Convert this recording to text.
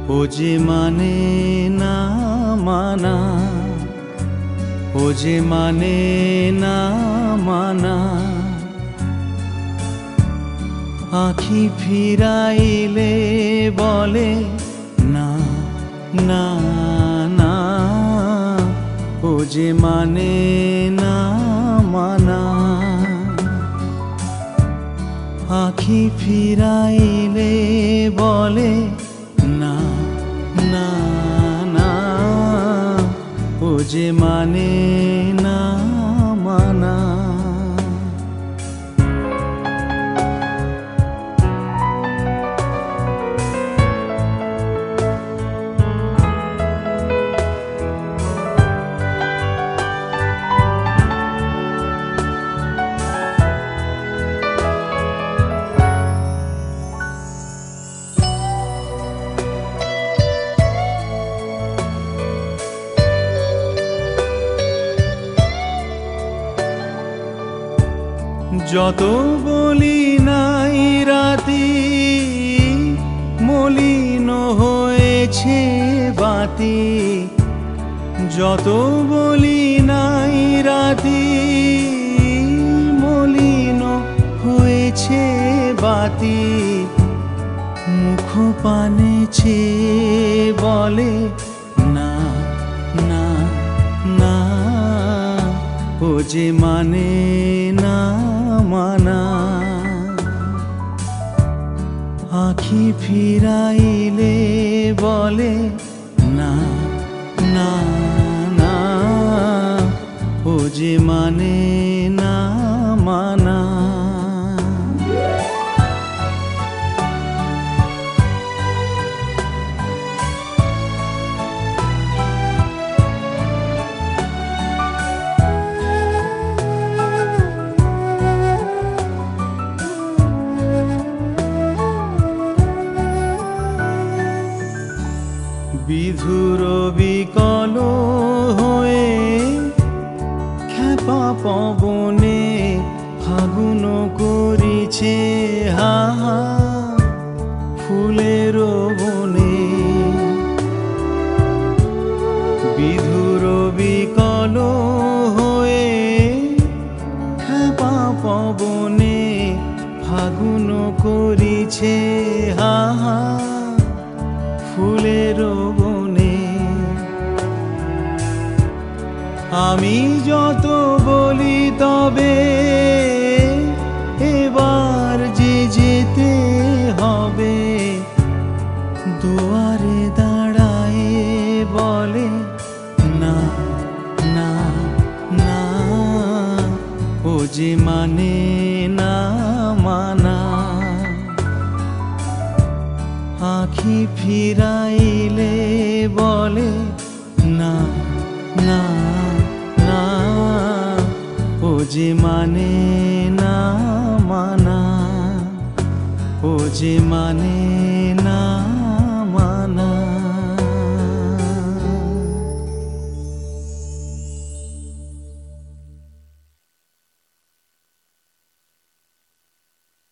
ও যে মানে না মানা, ও যে মানে না মানা। আখি ফিরাইলে বলে না না না, ও যে মানে না মানা। আখি ফিরাইলে বলে না না না, ও যে মানে না মানা। যত বলি নাই রাতি, মলিন হয়েছে বাতি। যত বলি নাই রাতি, মলিন হয়েছে বাতি। মুখ পানে চেয়ে বলে না না না, ও যে মানে না মানা। আখি ফিরাইলে বলে না না না, ও যে মানে না মানা। বিধুর বিকল হয়ে খেপা পবনে ফাগুন করিছে হাহা ফুলের বনে। বিধুর বিকল হয়ে খেপা পবনে ফাগুন করিছে হাহা ফুলের বনে। আমি যত বলি তবে এবার যে যেতে হবে। দুয়ারে দাঁড়ায় বলে না না না, ও যে মানে না মানা। আখি ফিরাইলে বলে না না না, ও যে মানে না মানা, ও যে মানে